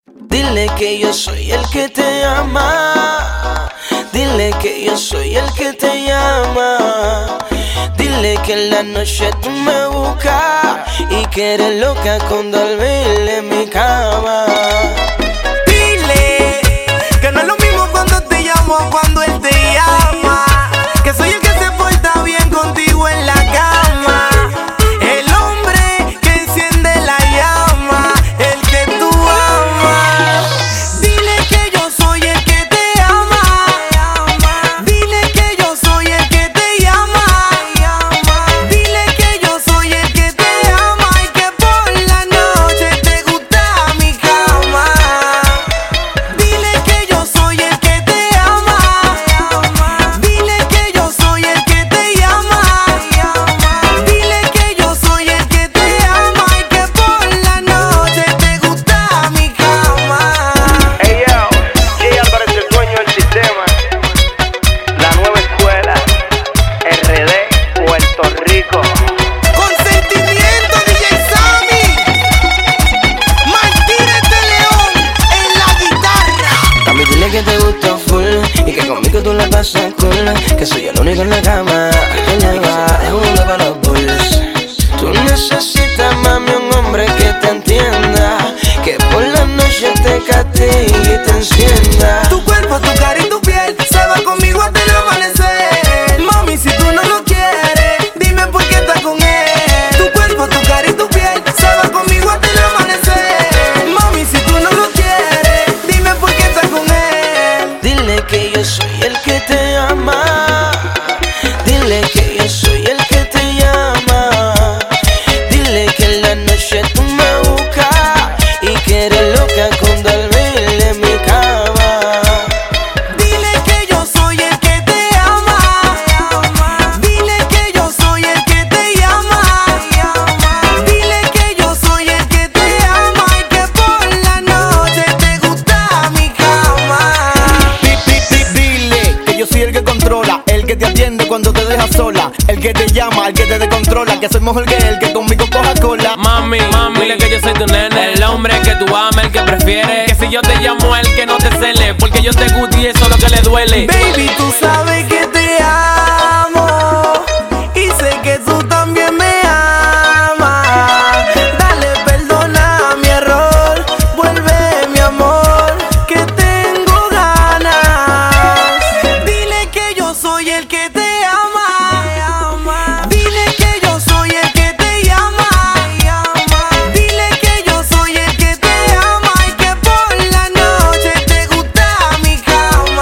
Dile que yo soy el que te ama. Dile que yo soy el que te llama. Dile que en la noche tú me buscas y que eres loca con dormir en mi cama. Dile que no es lo mismo cuando te llamo a cuando él te llama. Que soy el que se porta bien contigo en la cama. El hombre que enciende la llama, el que tú amas. Dile que yo soy el que te ama. Dile que yo soy el que te llama. Dile que yo soy el que te ama y que por la noche te gusta mi cama. Dile que yo soy el que te ama. Dile que yo soy el que te llama. Dile que yo soy el que te ama y que por la noche te gusta mi cama. Hey yo, Jay Álvarez, el dueño del sistema. La nueva escuela, RD, Puerto Rico. Consentimiento DJ Sammy. Martínez de León en la guitarra. Mami, dile que te gusto full y que conmigo tú la pasas cool. Que soy el único en la cama que te lleva de jugando para los bulls. Tú necesitas, mami, un hombre que te entienda, que por la noche te castigue y te encienda. Tu cuerpo, tu cara y tu piel se va conmigo hasta el amanecer. Mami, si tú no lo quieres, dime por qué estás con él. Tu cuerpo, tu cara y tu piel se va conmigo hasta el amanecer. Mami, si tú no lo quieres, dime por qué estás con él. Dile que yo soy el que te ama. Dile que yo soy el que te llama. Dile que en la noche tú me buscas y que eres loca con dormir en mi cama. Dile que yo soy el que te ama. Dile que yo soy el que te llama. Dile que yo soy el que te ama y que por la noche te gusta mi cama. Dile que yo soy el que controla, el que te atiende cuando te dejas sola, el que te llama, el que te descontrola, que soy mejor que el que conmigo coja cola. Mami, dile que yo soy tu nene, el hombre que tú amas, el que prefieres. Que si yo te llamo, el que no te cele, porque yo te gusto y eso es lo que le duele. Baby, tú sabes que te amo y sé que tú también me amas. Dale, perdona mi error, vuelve mi amor, que tengo ganas. Dile que yo soy el que te ama. Dile que yo soy el que te llama. Dile que yo soy el que te ama y que por la noche te gusta mi cama.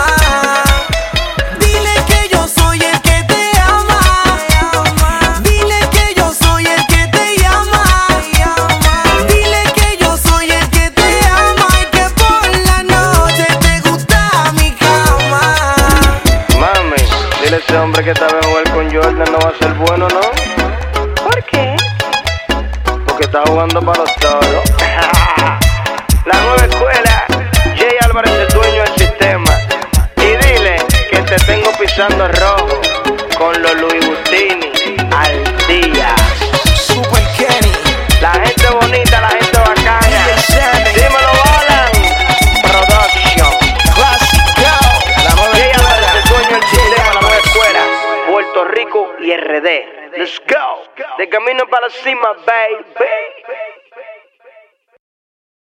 Dile que yo soy el que te ama. Dile que yo soy el que te llama. Dile que yo soy el que te ama y que por la noche te gusta mi cama. Mami, dile a ese hombre que esta vez jugar con Jordan no va a ser bueno, ¿no? ¿Por qué? Porque está jugando para los toros. La nueva escuela, Jay Álvarez, el dueño del sistema. Y dile que te tengo pisando rojo con los Louis Vuittini al día. Super Kenny. La gente bonita, la gente bacana. Dímelo, Alan Production. Jay Álvarez, el dueño del sistema, la nueva escuela, Puerto Rico y RD. Let's go. De camino para la cima, baby.